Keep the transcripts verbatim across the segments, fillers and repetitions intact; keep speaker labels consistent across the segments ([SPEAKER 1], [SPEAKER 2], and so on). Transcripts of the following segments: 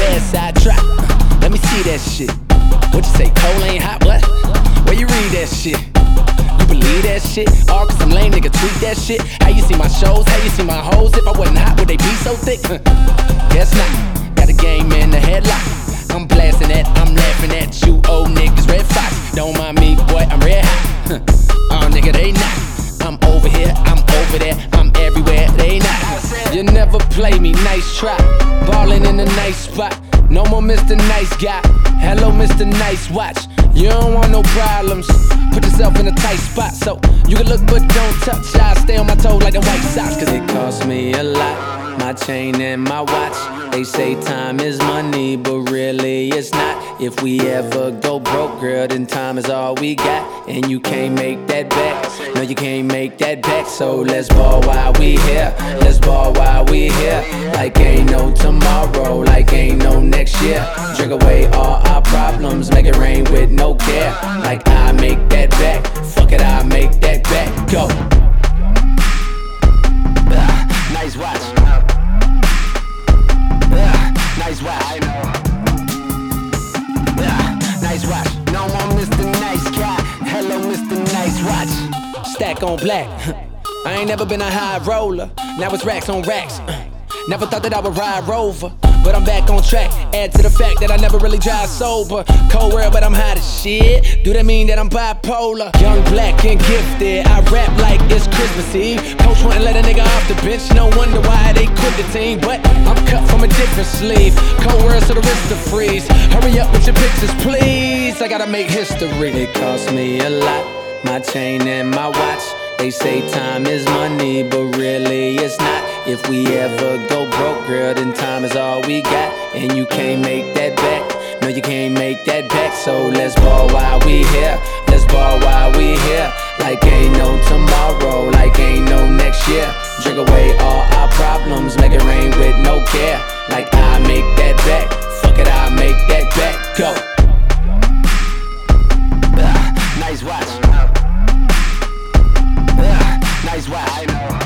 [SPEAKER 1] west side trap. Let me see that shit. What you say, cold ain't hot, what? Where you read that shit? You believe that shit? All cause some lame nigga tweet that shit. How you see my shows? How you see my hoes? If I wasn't hot, would they be so thick? Guess not. Got a game in the headlock. I'm blasting that, I'm laughing at you old niggas, Red Fox. Don't mind me, boy, I'm red hot. Oh nigga, they not. I'm over here, I'm over there, I'm everywhere, they not. You never play me, nice try. Ballin' in a nice spot. No more Mister Nice Guy. Hello, Mister Nice Watch. You don't want no problems. Put yourself in a tight spot so you can look but don't touch. I stay on my toes like the White Sox. Cause it costs me a lot, my chain and my watch. They say time is money, but really it's not. If we ever go broke, girl, then time is all we got. And you can't make that back. No, you can't make that back. So let's ball while we here. Let's ball while we here. Like ain't no tomorrow, like ain't no next year. Drink away all our problems, make it rain with no care. Like I make that back. Fuck it, I make that back. Go. Uh, nice watch. Uh, nice watch. I know. Uh, nice watch. No more Mister Nice Guy. Hello, Mister Nice Watch. Stack on black. I ain't never been a high roller. Now it's racks on racks. Never thought that I would ride Rover, but I'm back on track. Add to the fact that I never really drive sober. Cold world, but I'm hot as shit. Do that mean that I'm bipolar? Young, black, and gifted. I rap like it's Christmas Eve. Coach wouldn't let a nigga off the bench. No wonder why they quit the team. But I'm cut from a different sleeve. Cold world, so the wrist to freeze. Hurry up with your pictures, please. I gotta make history. It costs me a lot, my chain and my watch. They say time is money, but really it's not. If we ever go broke, girl, then time is all we got. And you can't make that back. No, you can't make that back. So let's ball while we here. Let's ball while we here. Like ain't no tomorrow, like ain't no next year. Drink away all our problems, make it rain with no care. Like I make that back. Fuck it, I make that back. Go. Uh, nice watch. Nice watch. I know.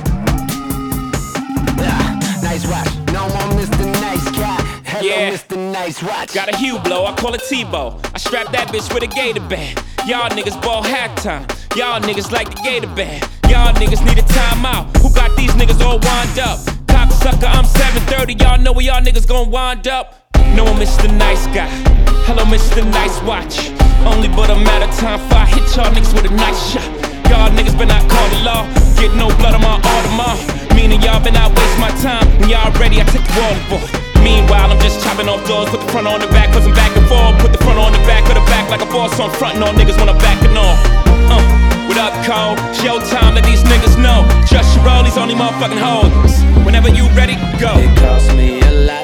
[SPEAKER 1] Yeah, nice watch. No more Mister Nice Guy. Hello, yeah. Mister Nice Watch.
[SPEAKER 2] Got a Hublot, I call it Tebow. I strap that bitch with a gator band. Y'all niggas ball halftime. Y'all niggas like the gator band. Y'all niggas need a timeout. Who got these niggas all wind up? Cocksucker, I'm seven thirty. Y'all know where y'all niggas gon' wind up. No more Mister Nice Guy. Hello, Mister Nice Watch. Only but a matter of time before I hit y'all niggas with a nice shot. Y'all niggas been out call the law. Get no blood on my Audemars. Meaning y'all been out waste my time. When y'all ready, I take the wall for. Meanwhile, I'm just chopping off doors. Put the front on the back, cause I'm back and forth. Put the front on the back of the back like a boss. So I'm frontin' on niggas when I'm backing off. Uh, what up, Cole? Showtime, let these niggas know. Trust your roll, these only motherfucking hoes. Whenever you ready, go.
[SPEAKER 1] It costs me a lot,